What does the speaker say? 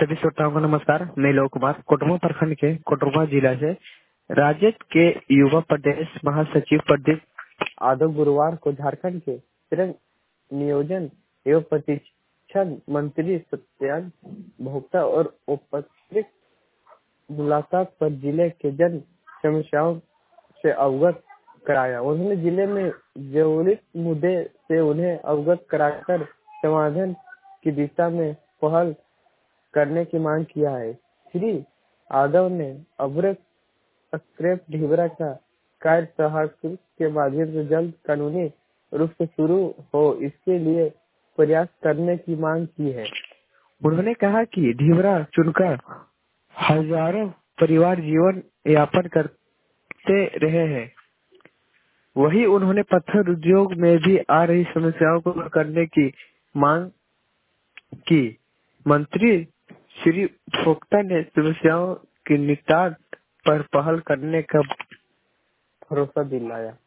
सभी श्रोताओं को नमस्कार। मैं लोक कुमार कोटरमा प्रखंड के कोटरमा जिला से राजद के युवा प्रदेश महासचिव प्रदीप आदव गुरुवार को झारखंड के श्रम नियोजन एवं प्रशिक्षण मंत्री सत्यान भोक्ता और औपचारिक मुलाकात पर जिले के जन समस्याओं से अवगत कराया। उन्होंने जिले में जरूरी मुद्दे से उन्हें अवगत कराकर समाधान की दिशा में पहल करने की मांग किया है। श्री यादव ने अभ्रक स्क्रैप ढीबरा का कार्य सहायक के माध्यम से जल्द कानूनी रूप से शुरू हो, इसके लिए प्रयास करने की मांग की है। उन्होंने कहा कि ढीबरा चुनकर हजारों परिवार जीवन यापन करते रहे हैं। वही उन्होंने पत्थर उद्योग में भी आ रही समस्याओं को दूर करने की मांग की। मंत्री श्री भोक्ता ने समस्याओं के निपटान पर पहल करने का भरोसा दिलाया।